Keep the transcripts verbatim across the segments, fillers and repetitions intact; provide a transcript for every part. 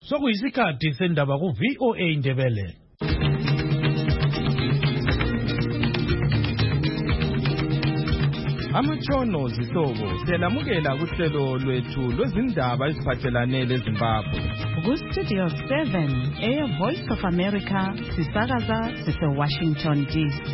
Sokuyisikhathi sendaba ku V O A Indebele. Amatshono zihlobo selamukela kuhlelo lwethu lwezindaba eziphathelane leZimbabwe. Ku Studio seven, Air Voice of America, sisakaza sise Washington D C.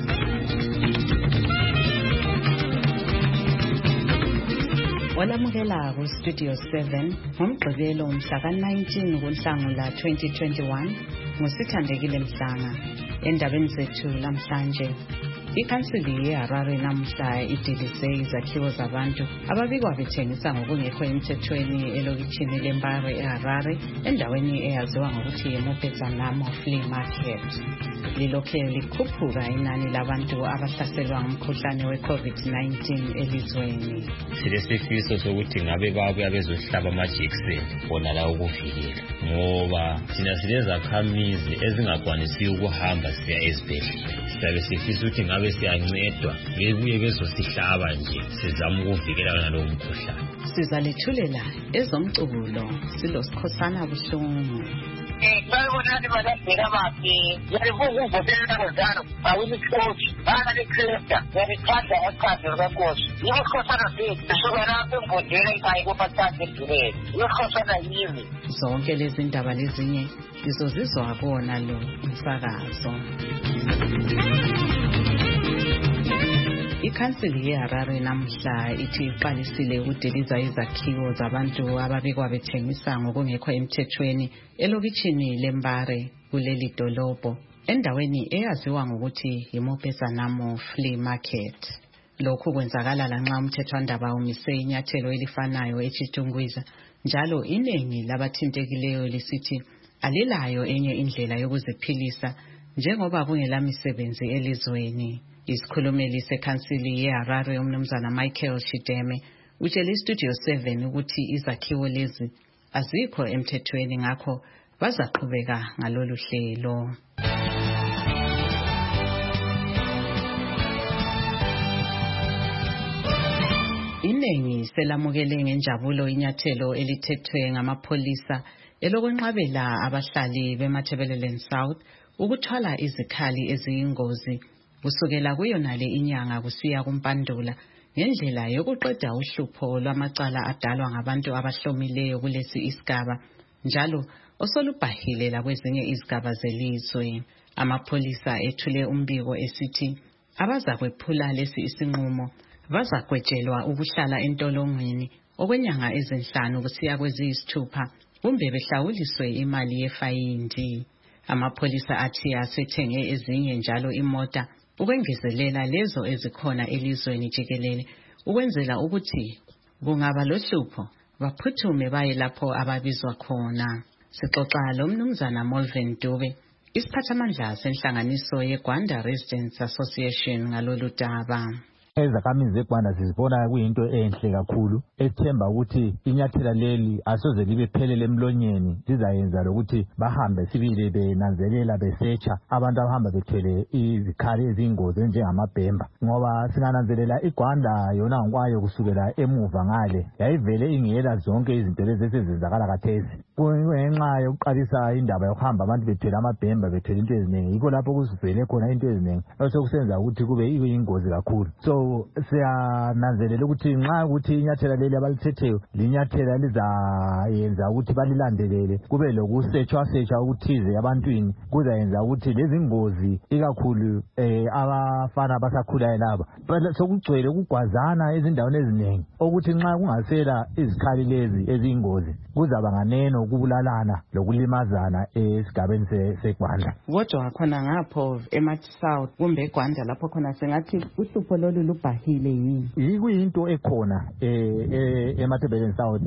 Walamukela ku Studio seven ngomgqibelo umhla ka nineteen kuNhlangula twenty twenty-one ngosithandekile Mhlanga. Endabeni zethu namhlanje, ikhansili yeHarare namhla idilise izakhiwo zabantu ababikwa bethengisa ngokungekho emthethweni elokitshini leMbare eHarare endaweni eyaziwa ngokuthi yiMopezanamo Flea Market. Lilokhe likhuphuka inani labantu abahlaselwa ngumkhuhlane we-COVID nineteen elizweni. Silesifiso sokuthi ngabe babuya bezohlaba amajekiseni bona la ukuvikela, ngoba thina silezakhamizi ezingakwanisi ukuhamba siya ezibhedlela. Siyabe sifisa ukuthi ngabe siyancedwa bebuye bezosihlaba nje sizama ukuvikela nalo mkhuhlane. Sizalethulela ezomculo silosikhosana buhlungu. Eh, bayibonani badabheka bathi yalibuza uvotela ngezano awunikhosi bana lekresta yalithanda eqhaza lenkosi yikhosana lethu suka lapho emvotela ikhaya kumathathe eduleni yikhosana yimi. Zonke lezi ndaba lezinye sizozizwa kubona lo umsakazo. Ikhansili yeHarare namhla ithi iqalisile ukudiliza izakhiwo zabantu ababikwa bethengisa ngokungekho emthethweni elokitshini leMbare kuleli dolobho endaweni eyaziwa ngokuthi yiMopezanamo Flea Market. Lokhu kwenzakala lanxa umthethwandaba umise inyathelo elifanayo eChitungwiza, njalo iningi labathintekileyo lisithi alilayo enye indlela yokuziphilisa njengoba kungelamisebenzi elizweni. Isikhulumeli sekhansili yeHarare umnumzana Michael Chideme utshele iStudio seven ukuthi izakhiwo lezi azikho emthethweni, ngakho bazaqhubeka ngalolu hlelo. Iningi selamukele ngenjabulo inyathelo elithethwe ngamapholisa elokwenqabela abahlali beMatabeleland South ukuthwala izikhali eziyingozi kusukela kuyonale inyanga kusiya kuMpandula ngendlela yokuqeda uhlupho lwamacala adalwa ngabantu abahlomileyo kulesi isigaba, njalo osolubhahile lakwezinye izigaba zelizwe. Amapholisa ethule umbiko esithi abazakwephula lesi isinqumo bazagwetshelwa ukuhlala entolongweni okwenyanga ezinhlanu kusiya kweziyisithupha kumbe behlawuliswe imali yefayindi. Amapholisa athi asethenge ezinye njalo imota ukwengezelela lezo ezikhona elizweni jikelele ukwenzela ukuthi kungaba lohlupho baphuthume baye lapho ababizwa khona. Sixoxa lo mnumzana Molven Dube, isiphathamandla senhlanganiso yeGwanda Residents Association ngalolu daba. Izakhamizi zeGwanda sizibona kuyinto enhle kakhulu, esithemba ukuthi inyathela leli asoze libe phelele emlonyeni, lizayenza lokuthi bahambe sibili benanzelela besearcha abantu abahamba bethwele izikhali eziyingozi njengamabhemba, ngoba singananzelela iGwanda yona ngokwayo kusukela emuva ngale yayivele ingela zonke izinto lezi ezenzakala khathesi. Kungenxa yokuqalisa indaba yokuhamba abantu bethwele amabhemba bethwele into eziningi, yikho lapho kusivele khona into eziningi osokusenza ukuthi kube iyingozi kakhulu. So siyananzelela ukuthi nxa ukuthi inyathela leli abalithetheyo linyathela lizayenza ukuthi balilandelele kube lokusetshwa setshwa ukuthize abantwini, kuzayenza ukuthi lezi ngozi ikakhulu eh abafana basakhulayo laba sokugcwele ukugwazana ezindaweni eziningi ukuthi nxa kungasela izikhali lezi eziyingozi kuzaba nganeno ukubulalana lokulimazana esigabeni seGwanda. Kodwa khona ngapho eMathi South kumbe eGwanda lapho khona sengathi uhlupho lolu lubhahile yini? Yikuyinto ekhona eh eMatabeleland South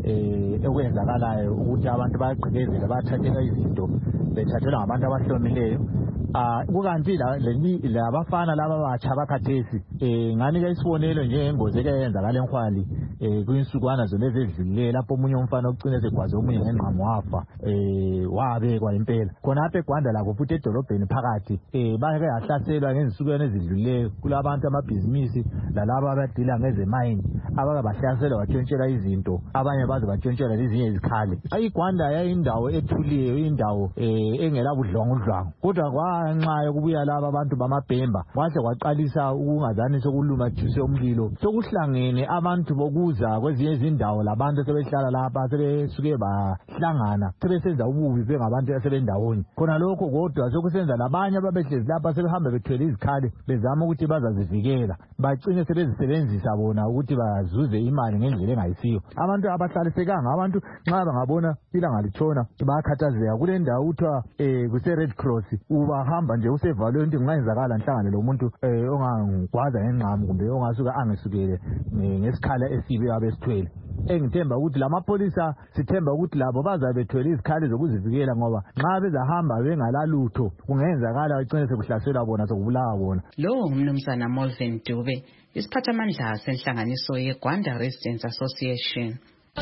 eh ekwenzakalayo ukuthi abantu bayagqekezela bathathela izinto bethathelwa ngabantu abahlomileyo ah kukanti la labafana laba batsha bakhathesi eh ngani ke isibonelo nje ngengozi eyenza kalenkhwali eh kuyinsukwana zona ezedlule lapho umunye umfana ucine segwaze omunye ngenqamo wafa eh wabekwa impela khona apha eGwanda lakho futhi edolobheni phakathi eh bake yahlaselwa ngezinsukwana ezidluleyo kulabantu amabhizinisi lalabo abadila ngezemine abake bahlaselwa batshontshelwa izinto abanye baze batshontshelwa lezinye izikhali ayiGwanda yayindawo ethuliyo indawo eh engela budlongudlwangu kodwa kwanxa yokubuya laba abantu bamabhemba kwahle kwaqalisa ukungazani sokuluma juse umlilo sokuhlangene abantu bokuza kwezinye izindawo labantu sebehlala lapha sebesuke bahlangana sebesenza ububi bengabantu asebendawoni khona lokho kodwa sokusenza labanye ababehlezi lapha sebehamba bethwele izikhali bezama ukuthi bazazivikela bagcine sebezisebenzisa bona ukuthi bazuze imali ngendlela engayisiyo abantu abahlalisekanga abantu nxa bangabona ilanga litshona bayakhathazeka kule ndawo uthiwa eh kuse Red Cross ubahamba nje usevalwe into ngayenzakala nhlangane lo muntu eh ongangigwaza ngenqamu kumbe ongasuka angesukele ngesikhala esibe abesithwele engithemba ukuthi lamapolisa sithemba ukuthi labo bazabethwele izikhali zokuzivikela ngoba nxa bezahamba bengalalutho kungenzakala icine sekuhlaselwa bona sokubulawa bona lo umnumzana Molvin Dube isiphathamandla senhlanganiso yeGwanda Residents Association.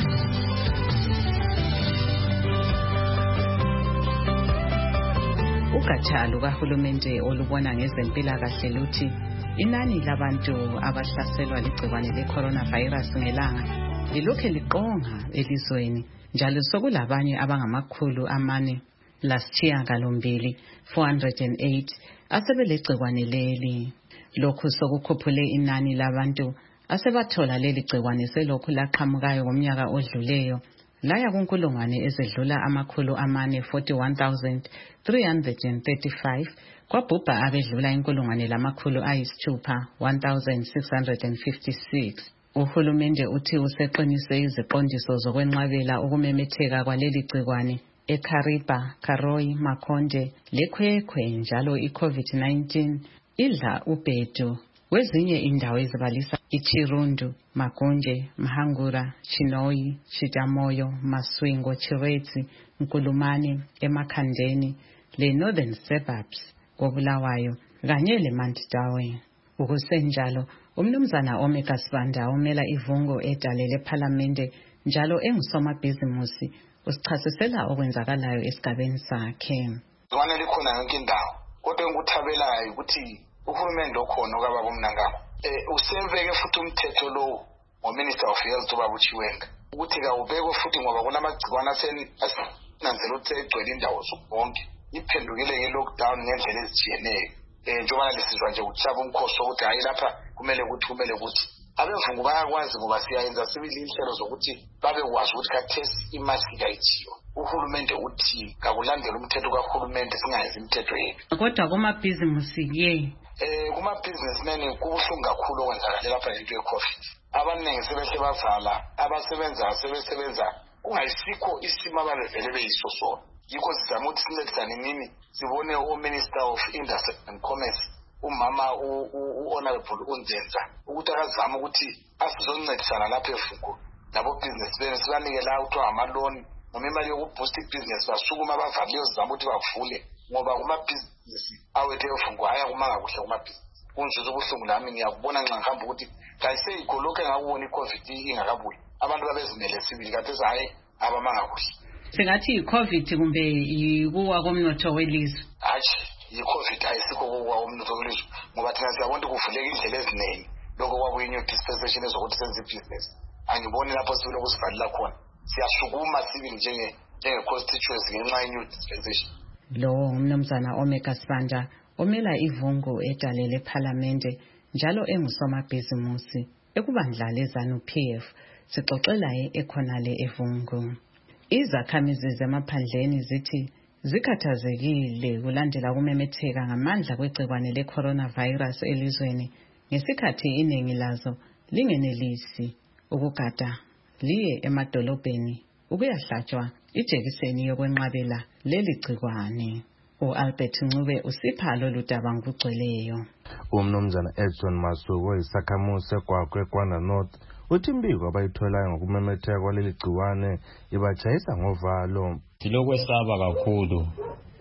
Ugatsha lukahulumende olubona ngezempilakahle luthi inani labantu abahlaselwa ligciwane le-coronavirus ngelanga lilokhe liqonga elizweni njalo sokulabanye abangamakhulu amane lasishiyagalombili four hundred eight asebelegciwane leli. Lokhu sokukhuphule inani labantu asebathola leli gciwane selokhu laqhamukayo ngomnyaka odluleyo laya kunkulungwane ezedlula amakhulu amane forty-one thousand three hundred thirty-five kwabhubha abedlula inkulungwane lamakhulu ayisithupha one thousand six hundred fifty-six. Uhulumende uthi useqinise iziqondiso zokwenqabela ukumemetheka kwaleli gciwane eKariba, Karoi, Makonde, leKwekhwe njalo iCovid nineteen idla ubhedu kwezinye indawo ezibalisa iChirundu, Magunje, Mahangura, Chinoyi, Chitamoyo, Maswingo, Chiretsi, Nkulumane, eMakhandeni, le Northern Suburbs koBulawayo kanye leMandawi. Ukusenjalo umnumzana Omeka Sibanda omela ivungo edale lePhalamende njalo engusomabhizimusi usichasisela okwenzakalayo esigabeni sakhe. Ngwane likhona yonke indawo kodwa engikuthabelayo ukuthi uhulumende okhona okaba bomnangamo eh usembeke futhi umthetho lo ngoMinister of Health ubaba uChiwenga ukuthi kawubekwe futhi ngoba kunamagcikwana asenanzela ukuthi egcwele indawo zonke iphendukile ke lockdown ngendlela ezitshiyeneyo eh njengoba lesizwa nje ukuchaba umkhoso ukuthi hayi lapha kumele ukuthi kumele ukuthi abevungu bayakwazi ngoba siyayenza sibili inhlelo zokuthi babe kwazi ukuthi kathesi imaski kayithiyo. Uhulumende uthi kakulandela umthetho kahulumende singayenza imithetho yethu kodwa kumabhizimusi ke eh kuma businessmen kubuhlungu kakhulu okwenzakala lapha into yeCovid. Abaningi sebehle bavala abasebenza sebesebenza ungayisikho isimo abavele beyiso sona. Yikho sizama ukuthi sincedisane nini sibone uMinister of Industry and Commerce umama uHonorable uNzenza ukuthi akazama ukuthi asizoncedisana lapha efuko labo businessmen sibanike la uthiwa ama-loan noma imali yokuboost business basukuma bavaliyo sizama ukuthi bavule ngoba kumabhizinisi awethu efuko haya kumanga kuhle kumabhizinisi kunjuza ubuhlungu nami ngiyakubona nxa ngihamba ukuthi kayiseyikho lokho engakubona iCovid ingakabuyi abantu babezimele sibili kade hayi abamanga kuhle singathi iCovid kumbe ikuwa komnotho welizwe. Hayi iCovid ayisikho kuwa komnotho welizwe ngoba thina siyabona ukuvuleka indlela eziningi lokho kwabuye new dispensation ezokuthi senze business angiboni lapho sibile ukusivalela khona siyashukuma sibili njenge njenge constituency ngenxa ye new dispensation. Lo umnumzana Omeka Sibanda omela ivungo edale lePhalamende njalo engusomabhizimusi ekubandla leZANU P F sixoxela ekhonale evungo. Izakhamizi zemaphandleni zithi zikhathazekile kulandela kumemetheka ngamandla kwegciwane le-coronavirus elizweni ngesikhathi iningi lazo lingenelisi ukugada liye emadolobheni ukuyahlatshwa ijekiseni yokwenqabela leli gciwane. U-Albert Ncube usipha lolu daba ngokugcweleyo. Umnumzana Edson Masuku isakhamuzi seGwagwe eGwanda North uthi imbiko abayitholayo ngokumemetheka kwaleli gciwane ibajayisa ngovalo. Silokwesaba kakhulu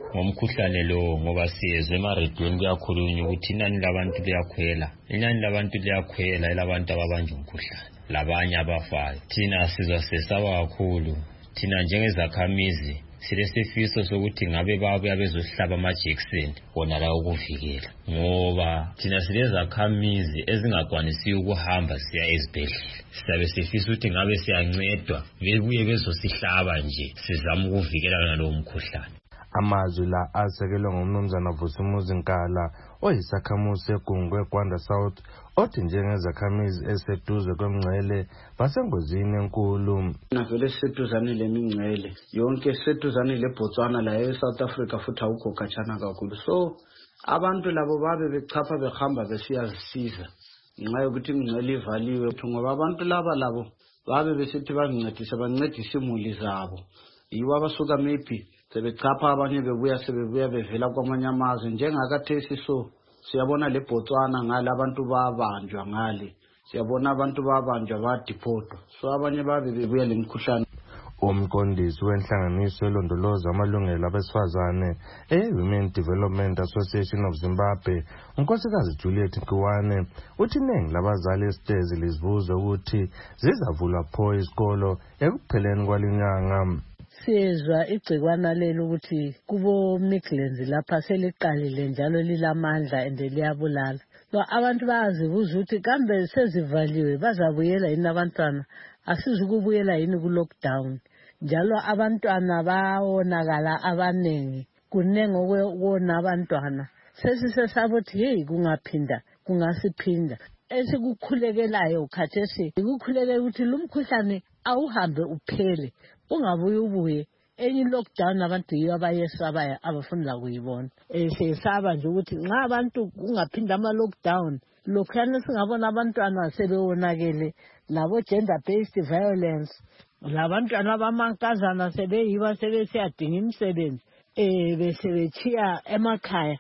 ngomkhuhlane lo ngoba siyezwe emarediyweni kuyakhulunywa ukuthi inani labantu liyakhwela inani labantu liyakhwela elabantu ababanjwa umkhuhlane labanye abafayo. Thina sizwa sesaba kakhulu. Thina njengezakhamizi silesifiso sokuthi ngabe babuya bezohlaba amajekiseni wona la ukuvikela, ngoba thina silezakhamizi ezingakwanisi ukuhamba siya ezibhedlela. Siyabe sifisa ukuthi ngabe siyancedwa bebuye bezosihlaba nje sizama ukuvikela nalowo mkhuhlane. Amazwi la asekelwe ngumnumzana Vusumuzi Nkala oyisakhamuzi segungwe eGwanda South othi njengezakhamizi eseduze kwemngcele basengozini enkulu. Navele seduzane lemingcele yonke seduzane leBotswana la eSouth Africa futhi awukho khatshana kakhulu, so abantu labo babe bechapha behamba besiyazisiza ngenxa yokuthi imingcele ivaliwe, ngoba abantu laba labo babe besithi bazincedise bancedise imuli zabo. Yiwo abasuka maybe sebechapha abanye bebuya sebebuya bevela kwamanye amazwe njengakathesi. So siyabona leBotswana ngale abantu babanjwa ngale, siyabona abantu babanjwa badipotwa, so abanye babe bebuya lemkhuhlane. Umqondisi wenhlanganiso elondoloza amalungelo abesifazane e-Women Development Association of Zimbabwe, unkosikazi Juliet Mkiwane, uthi iningi labazali esitezi lizibuza ukuthi zizavulwa pho isikolo ekupheleni kwalinyanga. Siyezwa igcikwana lelo ukuthi kubo Midlands lapha seliqalile njalo lilamandla ende liyabulala. Lo abantu bayazibuza ukuthi kambe sezivaliwe bazabuyela yini abantwana, asizukubuyela yini ku lockdown. Njalo abantwana bawonakala abanengi, kunengi okwona abantwana. Sesisesaba ukuthi hey kungaphinda kungasiphinda. Esikukhulekelayo khathesi ukukhuleka ukuthi lumkhuhlane awuhambe uphele ungabuye ubuye enye lockdown abantu yiyo abayesabaya abafuna ukuyibona. Eh sesaba nje ukuthi nxa abantu kungaphinda ama lockdown lokhana singabona abantwana sebewonakele labo gender based violence, labantwana abamankazana sebeyiba sebesiyadinga imisebenzi eh besebechiya emakhaya.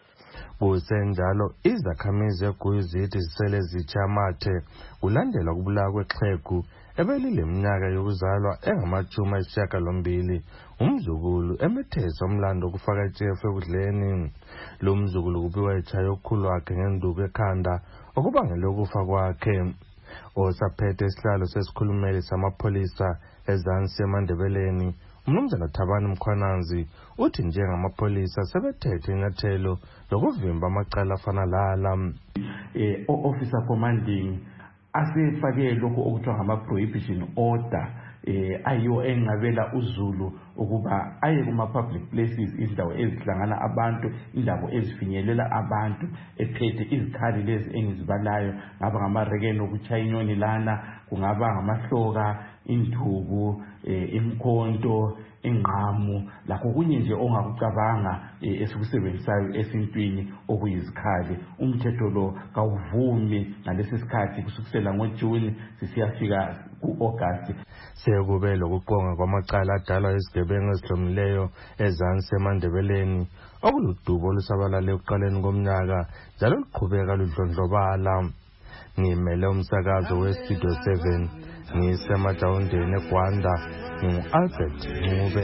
Kusenjalo izakhamizi eGuyu zithi zisele zichamathe kulandela ukubulawa kwexhegu ebelile iminyaka yokuzalwa engamachuma ayisishiyagalombili. Umzukulu emethesa umlando okufaka itshefu ekudleni. Lo mzukulu kubiwa echaya okukhulu wakhe ngenduku ekhanda okubangele ukufa kwakhe. Osaphethe isihlalo sesikhulumeli samapholisa eZansi eMandebeleni, umnumzana Thabani Mkhwananzi, uthi njengamapholisa sebethethe inyathelo lokuvimba amacala afana lala. Eh officer commanding asifake lokho okuthiwa ngama-prohibition order eh ayiyo engabela uZulu ukuba aye kuma-public places, izindawo ezihlangana abantu, indawo ezifinyelela abantu, ephethe izikhali lezi engizibalayo, ngaba ngamarekeni okuchaya inyoni lana, kungaba ngamahloka, induku, eh, imkhonto, ingqamu, lakho kunye nje ongakucabanga esikusebenzisayo esintwini okuyizikhali. Umthetho lo kawuvumi ngalesi sikhathi kusukela ngoJuni sisiyafika ku-August. Sekube lokuqonga kwamacala adalwa izigebengu ezihlomileyo eZansi eMandebeleni okuludubo olusabalale ekuqaleni komnyaka njalo luqhubeka ludlondlobala. Ngimele umsakazo weStudio seven ngisemadawundeni eGwanda, ngingu-Albert Ncube.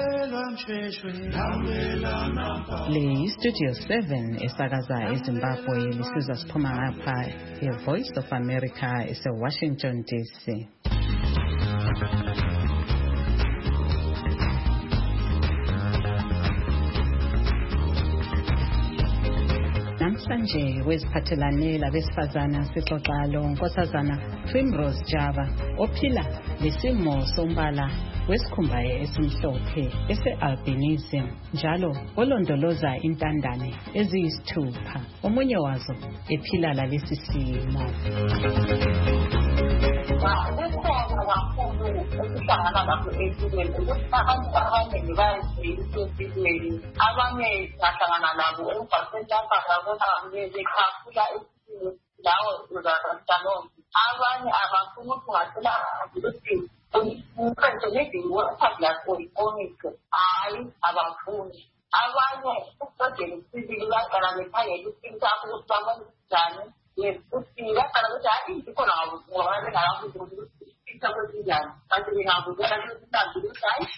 Le Studio seven esakaza eZimbabwe lisizwa siphuma ngapha eVoice of America eseWashington D C. Namhlanje weziphathelane labesifazana sixoxa lo Nkosazana Primrose Java ophila lesimo sombala wesikhumba esimhlophe ese-albinism njalo olondoloza intandane eziyisithupha, omunye wazo ephila lalesi simo. Kakhulu ukuhlangana lakho empilweni ukuthi abantu abaningi bayezempilweni, abanye bahlangana nabo emgwaqeni lapha ngabona bekhafula esitini lawo uzazalonke, abanye abafuna ukuthi ungathola ukuthi umkhanto nediwo public oyikonike, hayi abafuni. Abanye uqedele isibili baqala bekhangela ukuthi ukuthi babone njani ukuthi baqala ukuthi hayi ikhona ngoba bengakabuzi ukuthi kwezindaba kanti ngingakubona ukuthi hayi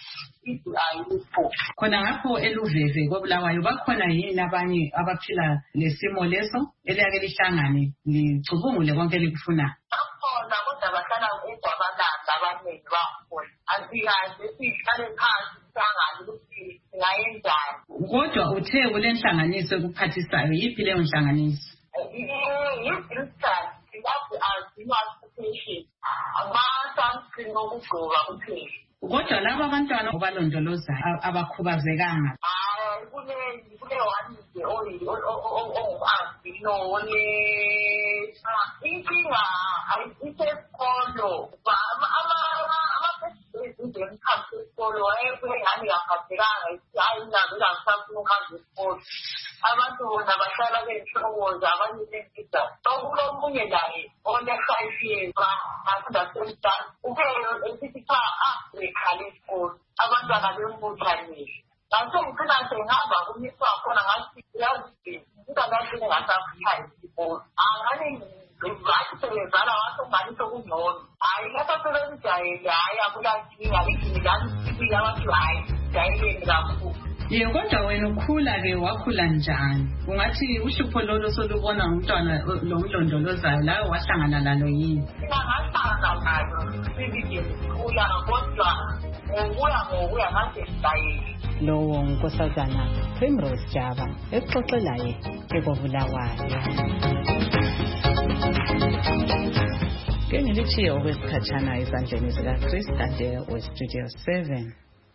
ithi ayikho. Khona ngapho eLuveve koBulawayo bakhona yini abanye abaphila lesimo leso eliyake lihlangane licubungule konke likufunayo? Bakhona kodwa bahlala eJabalanda abaningi bakhona. Asikaze sihlale phansi sihlangane ukuthi singayenzani. Kodwa uthe kule nhlanganiso ekuphathisayo yiphi leyo nhlanganiso? Yi-Bristol, lapho azima patient. Ama-sunscreen okugqoka kuphela. Kodwa laba abantwana obalondolozayo abakhubazekanga. Hayi kule kule one nje ongu-albino ole inkinga ayisesikolo ama-izinto emkhathi esikolo ayengani yaphathekanga hayi ngavela ngisafuna ukuhamba esikolo. Abantu bona bahlala benhlokoza abanye bempisa okulomunye naye one-five years asendasemdala ukeyo esithi cha abekhale esikolo abantwana bembuthanile ngase ngicina sengihamba kumiswa khona ngathi yazi ngingakahle ngasafikayo esikolo angane ngathi sebezala wathi ungani sokungcono hayi lapha sebemjayele hayi akulankinga lithi ngani sibili abantu hayi jayeleni kakhulu. Ye kodwa wena ukhula-ke wakhula njani? Ungathi uhlupho lolo solubona ngumntwana lomlondolozayo lawe wahlangana lalo yini? Ngahlangana nalo sibili khula kodwa ngokuya ngokuya ngaze sijayele. Lowo unkosazana Primrose Jaba exoxelaye ekobulawayo. Ke ngilithiye okwesikhatshana ezandleni zikaChris Ade weStudio seven.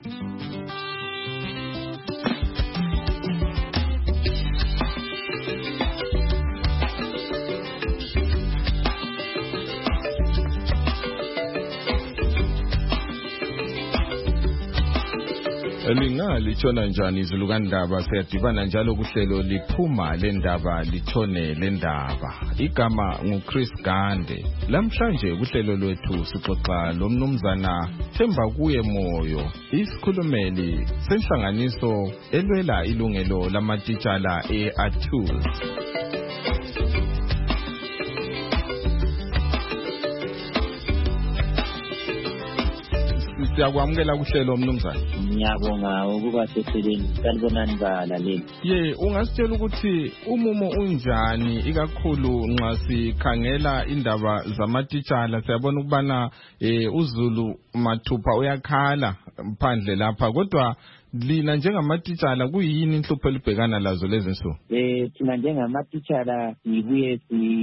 Lingali tshona njani izulu kaNdaba siyadibana njalo kuhlelo liphuma lendaba lithone lendaba. Igama nguChris Gande. Lamhlanje kuhlelo lwethu sixoxa lomnumzana Themba kuye Moyo, isikhulumeli senhlanganiso elwela ilungelo lamatitshala eA T U S. Siyakwamukela kuhlelo mnumzana. Ngiyabonga ukuba seseleni salibonani balaleli. Ye ungasitshela ukuthi umumo unjani ikakhulu nxa sikhangela indaba zamatitshala siyabona ukubana eh uZulu mathupha uyakhala phandle lapha kodwa lina njengamatitshala kuyini inhlupho elibhekana lazo lezi nsuku? Eh thina njengamatitshala sibuye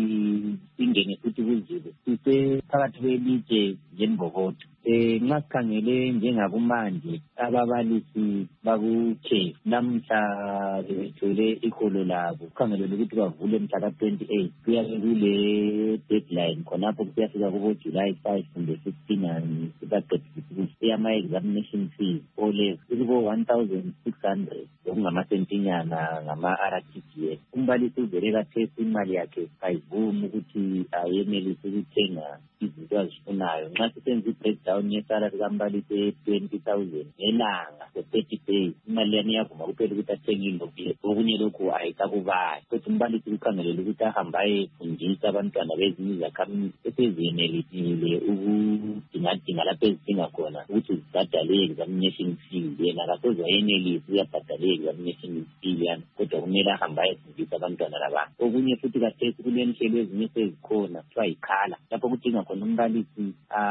singene futhi kuZulu sise phakathi kwelitshe njengobodo. Eh nxa sikhangele njengakumanje ababalisi bakukhe namhla bethole ikolo labo kukhangelele ukuthi bavule mhla ka twenty-eight kuyabe kule deadline khonapho kuyafika kubo July five kumbe sixteen and sibaqedisisa ama examination fees ole kubo one thousand six hundred okungamasentenyana ngama R T G S. Umbalisi uvele kathesa imali yakhe ayivumi ukuthi ayenelise ukuthenga izinto azifunayo. Nxa sisenza i-breakdown yesalary kambalisi twenty thousand ngelanga for thirty days imali yani yavuma kuphela ukuthi athenge ilokhu okunye lokhu ayikakubayo kodwa umbalisi ukhangelele ukuthi ahamba ayefundisa abantwana bezinye izakhamizi eseziyenelisile ukudingadinga lapho ezidinga khona ukuthi zibhadale examination fees yena akasoze ayenelise uyabhadale examination fees yani kodwa kumele ahamba ayefundisa abantwana laba. Okunye futhi kathesi kulenhlelo ezinye sezikhona kuthiwa yikhala lapho kudinga khona umbalisi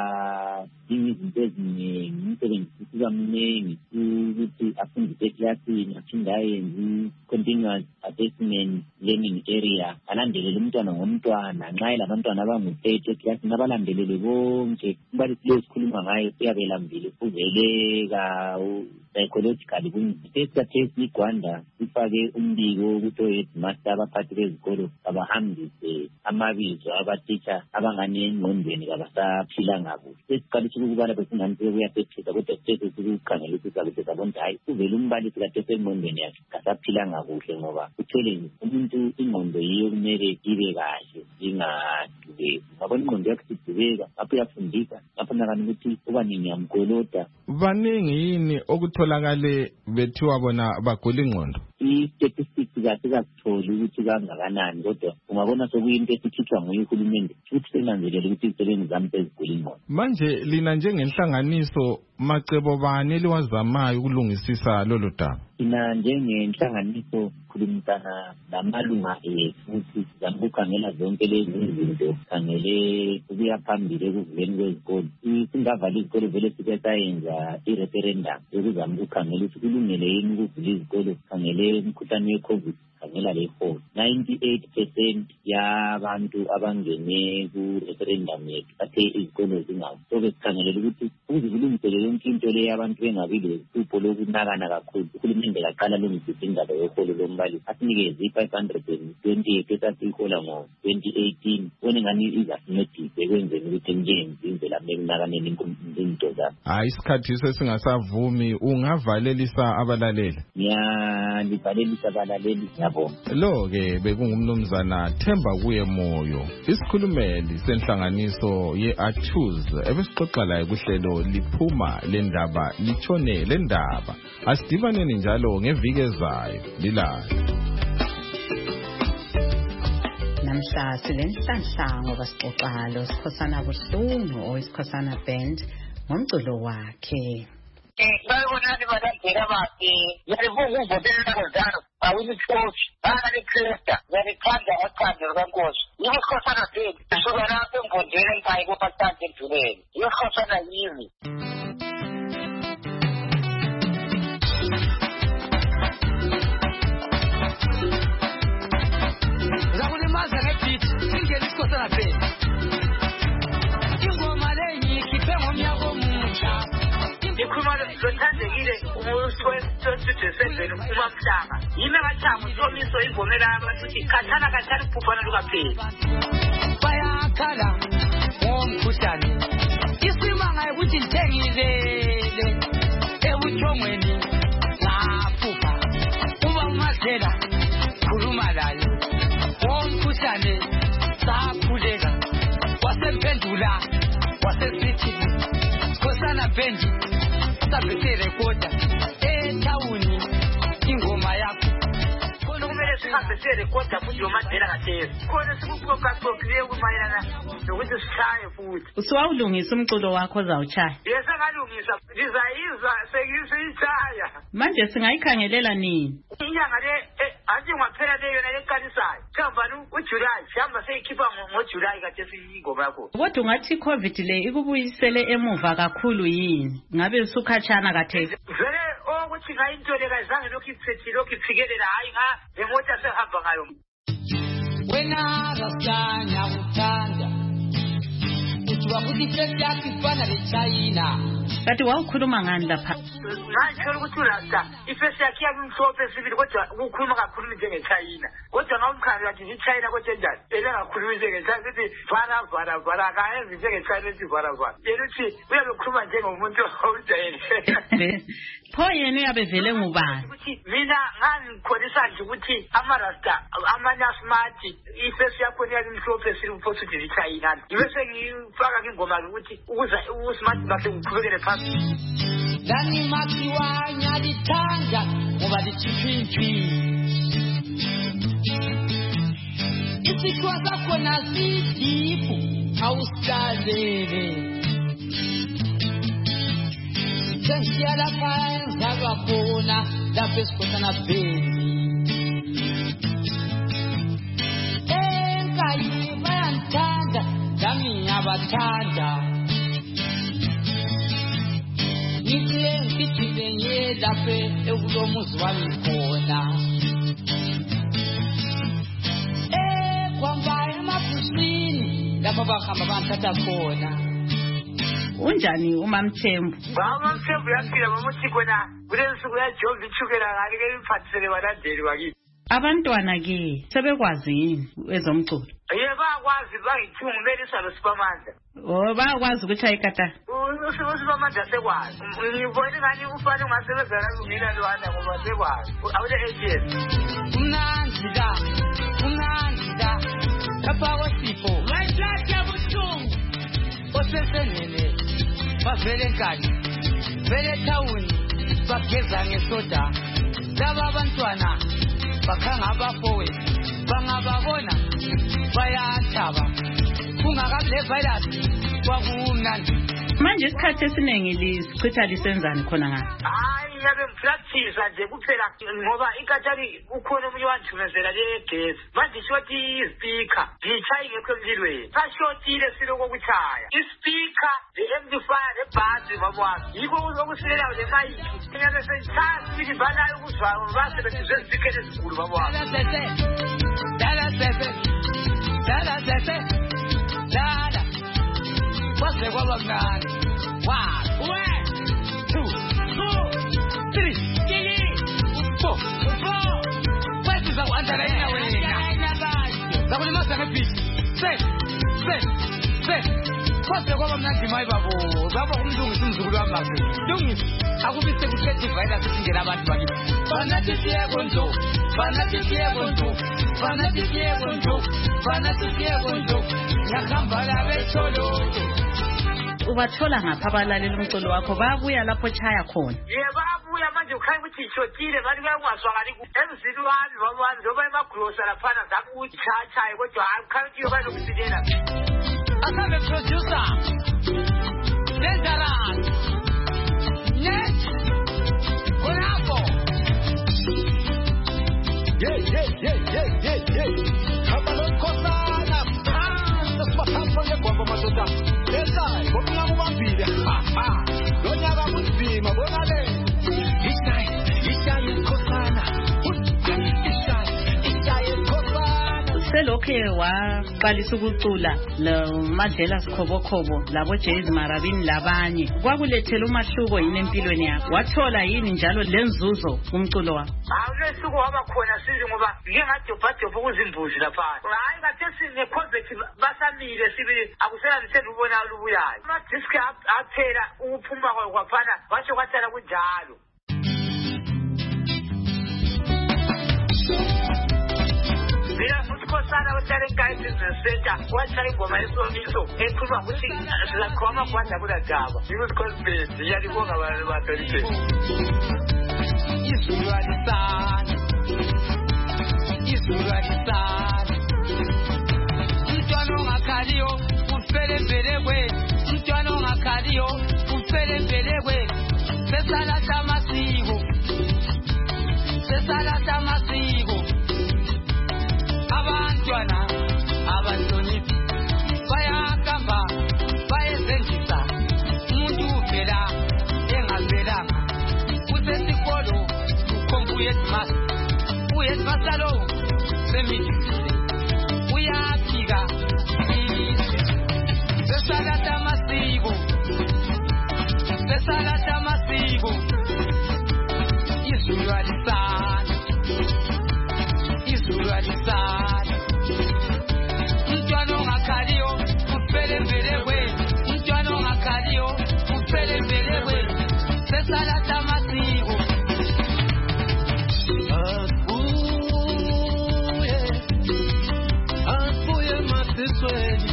dinga izinto eziningi umsebenzi usuka mningi ukuthi afundise eklasini aphinde ayenze continuous assessment learning area alandelele umntwana ngomntwana nxa elabantwana abangu-thirty eklasini abalandelele bonke umbalisi lo sikhuluma ngayo siyabelambile uveleka psychologically kungisesikhathesi iGwanda sifake umbiko ukuthi o-headmaster abaphathi bezikolo abahambise amabizo abatitsha abangane engqondweni kabasaphila ngabo. Sesiqalisile ukubala besingani sekuyasephisa kodwa sithethe sikukhangelisisa ukuthi sabona hayi uvele umbalisi kade sengqondweni yakhe kasaphila ngakuhle ngoba uthole umuntu ingqondo yiyo kumele ibe kahle ingadubeki. Ngabona ingqondo yakhe sidubeka ngapho uyafundisa ngapho nakani ukuthi uba ningi yamgolota. Baningi yini okuthola kutholakale bethiwa bona bagula ingqondo? I-statistics kathi kasitholi ukuthi kangakanani kodwa ungabona sokuyinto esikhitshwa nguye uhulumende futhi senanzelela ukuthi izisebenzi zami sezigula ingqondo. Manje lina njengenhlanganiso macebo bani eliwazamayo ukulungisisa lolu daba? Thina njengenhlanganiso khulumisana namalunga futhi sizamukhangela zonke lezi zinto khangele ukuya phambili ekuvuleni kwezikolo. Singavala izikolo vele sike sayenza i-referendum yokuzama ukukhangela ukuthi kulungele yini ukuvula izikolo khangele umkhuhlane we-COVID khangela le-four. ninety-eight percent yabantu abangene ku-referendum yethu bathe izikolo zingavu. So-ke sikhangelela ukuthi ukuze kulungisele yonke into leyo abantu bengabi lehlupho lokunakana kakhulu. Uhulumende kaqala lungisise indaba yoholo lombalisi asinikeze i-five hundred twenty-eight esasiyihola ngo-twenty eighteen wena ngani izasincedise ekwenzeni ukuthi njengenzi indlela mekunakaneni into zami. Hayi isikhathi sesingasavumi ungavalelisa abalaleli. Ngiyalivalelisa abalaleli yabo. Lo-ke bekungumnumzana Themba kuye moyo isikhulumeli senhlanganiso ye-Athuz ebesixoxa laye kuhlelo liphuma lendaba litshone lendaba. Asidibaneni njalo ngeviki ezayo lilazi. Namhla silenhlanhla ngoba sixoxa lo Sikhosana Buhlungu oyiSikhosana Band ngomculo wakhe. Bayibonani badadela bakhe yalivuka uvotela ngozalo awuyicoach bayalikhesta yalikhanda akhanda kaNkosi iSikhosana Band suka lapho emvondela emphayi kophathathe emjuleni iSikhosana yimi. Zakulimaza ngebeat singeli Sikhosana Band ingoma lenyi khiphe ngomnyaka omusha. Ikhuluma lothandekile umuswesithuthesenzeni umamhlanga yime kathanga usomiso ivomela abantu ukuthi khathana kathana uphuphana lukapheli bayakhala ngomkhuhlane isimanga ukuthi ngithengilele ebuthongweni ngaphupha uba umathela khuluma layo ngomkhuhlane sakhuleka wasempendula wasesithi Sikhosana Band sabese recorder etawuni ingoma yakho khona kumele sihambe se recorder futhi yomadela kathesi khona sikuqoqa qoqile ukumayelana nokuthi sishaye futhi. Usuwawulungisa umculo wakho ozawuchaya? Yesa ngalungisa ngizayiza sekisishaya. Manje singayikhangelela nini? Inyanga le athi ngaphela leyo naleqalisayo kavani uJuly sihamba seyikhipha ngoJuly kathesi ingoma yakho. Kodwa ungathi iCovid le ikubuyisele emuva kakhulu yini? Ngabe usukhatshana kathesi? Vele ukuthi ngayinto le kazange lokhu isethi lokhu iphikelela hayi nga emota sehamba ngayo. Wena rasanya uthanda uthi wakuthi face yakho ifana leChina. Kati wawukhuluma ngani lapha? Manje ukuthi ulasta ifesi yakhe yamhlophe sibili kodwa ukukhuluma kakhulu njengeChina. Kodwa ngawumkhangela nje iChina kodwa njani? Ela kakhulu njengeChina ukuthi vara vara vara kayenzi njengeChina ukuthi vara vara. Yena uthi uyabekhuluma njengomuntu owujayele. Pho yena uyabevele ngubani? Ukuthi mina ngangikholisa nje ukuthi amarasta amanya smart ifesi yakho yamhlophe sibili uphosa nje iChina. Bese ngifaka ingoma ukuthi ukuza usmart bakhe ukukhulekele phambili. Dani makiwa nyalithanda ngoba lichiphimphi isikwa sakho nasidipu awusalele sengiya lapha enzalwa khona lapho eSikhosana Band enkayi bayanthanda nami ngiyabathanda ngithe ngithile ngiye lapho ekulomuzi wami khona ekwamba emabhusini lapho bahamba banthatha khona. Unjani uMamthembu? Bamamthembu yaphila bamuthi khona kulensuku yajova ithukela ngale ke imphathisele balandeli bakithi. Abantwana ke sebekwazi yini ezomculo? Yebo bakwazi bangithungumelisa loSipamandla. Oh bayakwazi ukuthi ayikata. uSipamandla sekwazi. Ngibona ngani ufana ungasebenza nalungile lwana ngoba sekwazi. Awule agent. Umnandi da. Umnandi da. Lapha kwasipho. Ngayithatha yabuhlungu. Osesenene. Bavele nkani. Vele tawuni. bageza ngesoda laba abantwana bakhanga abafowethu bangababona bayathaba kungakabi le virus kwakumnandi manje isikhathi esiningi lisichitha lisenzani khona ngapha hayi yabe practice nje kuphela ngoba ikatari ukhona umunye wathumezela le gesi manje shoti ispeaker ngichayi ngekho emlilweni sashotile siloko kuchaya ispeaker the amplifier le bass babwazi yiko uzokusilela le mic ngiyabe sentsasi libanayo ukuzwa base besizwe speaker esikhulu babwazi dala sese dala sese dala wase kwaba mnandi one one two two three four four wase zakwandala yena wena zakulimasa ngepichi se se se wase kwaba mnandi mayi babo baba umlungisi umzukulu wamake lungisi akubise kukhethi virus singena abantu bakithi fanatikie konjo fanatikie konjo fanatikie konjo fanatikie konjo yakhamba labetholo ubathola ngapha abalaleli umculo wakho bayabuya lapho chaya khona yebo bayabuya manje ukhaya ukuthi ishotile bani bayangwazwakali emzini wami babani noma emagrosa laphana zakuthi chacha kodwa ukhaya ukuthi banokusilela asabe producer Dangerous net Bravo yeah yeah yeah yeah yeah yeah kabalo kosana ah tasiphatha ngegwabo madoda lesai bona ngubambile ha ha lonyaka kunzima bona le isai isai kosana isai isai kosana selokhe waqalisa ukucula lo Madlela Sikhobokhobo labo Jazz Marabini labanye kwakulethela umahluko yini empilweni yakho wathola yini njalo lenzuzo umculo wakho awulesuku waba khona sizi ngoba ngingadobha dobha ukuzimbuzi lapha hayi kathesi ne concept basamile sibili akusela lithenda ubona lubuyayo ama disc aphela ukuphuma kwaphana basho kwathela kunjalo Bila fusikosana utare guys in the center wacha ingoma yesomiso ekhuluma ukuthi sizakhoma kwanza kula gaba because concept yalibonga abantu bathole Isuradisana Isuradisana Mtwano ngakaliyo ufele mbelekwe Mtwano ngakaliyo ufele mbelekwe Sesala tamasigo Sesala tamasigo Abantwana abantonipi bayakamba bayezenzisa umuntu uvela engavelanga usesikolo ukhombuye mas uyesibasalo semidisi uyafika sesalata masiko sesalata masiko izulu alisana izulu alisana mtwano ngakaliyo ufele mbelekwe mtwano ngakaliyo ufele mbelekwe sesalata masiko abuye abuye masisweni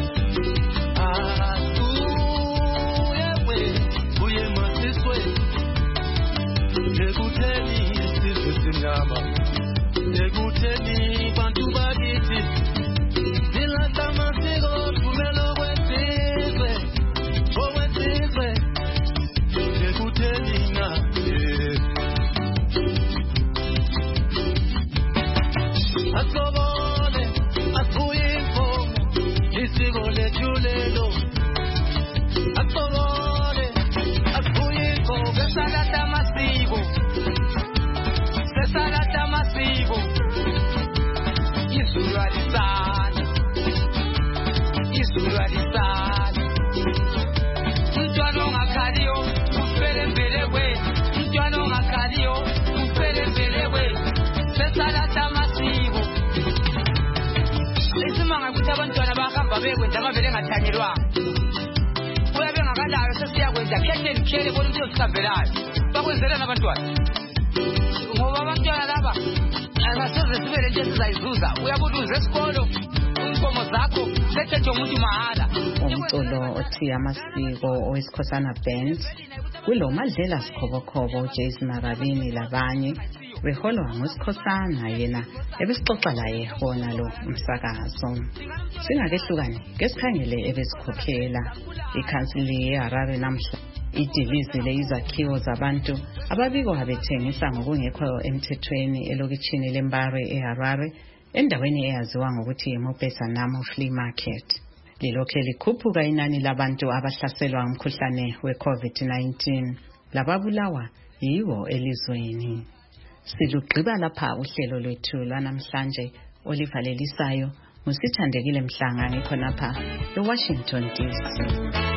abuye we buye masisweni ekutheni isizwe singaba ekutheni bantu bakithi silahla amasiko tumelo kwesizwe okwesizwe ekutheni na asobole asibuye inkomo isiko lethu lelo asobole asibuye inkomo sesalata amasiko sesalata amasiko izulu alisana izulu alisana mtwano ngakaliyo ufele mbelekwe mtwano ngakaliyo ufele mbelekwe sesalata amasiko isimanga ukuthi abantwana bahamba bekwenza amavele engathanyelwanga uyabe ngakalayo sesiyakwenza khetheni khele bona umuntu yosihambelayo bakwenzelani abantwana ngoba abantwana laba angasoze sibele nje sizayizuza uyabuduza esikolo inkomo zakho sethethe umuntu mahala. Umculo othi amasiko owesikhosana band kulo madlela sikhobokhobo Jason Marabini labanye beholwa ngosikhosana yena ebesixoxa laye khona lo umsakazo. Singakehlukani ngesikhangele ebesikhokhela ikhansili yeHarare namhla idilizile izakhiwo zabantu ababiko abethengisa ngokungekho emthethweni elokitshini leMbare eHarare endaweni eyaziwa ngokuthi iMopesa Namo Flea Market. Lilokhe likhuphuka inani labantu abahlaselwa ngumkhuhlane we-COVID nineteen lababulawa yiwo elizweni. Silugqiba lapha uhlelo lwethu lwanamhlanje olivalelisayo ngusithandekile Mhlanga ngikhonapha eWashington D C.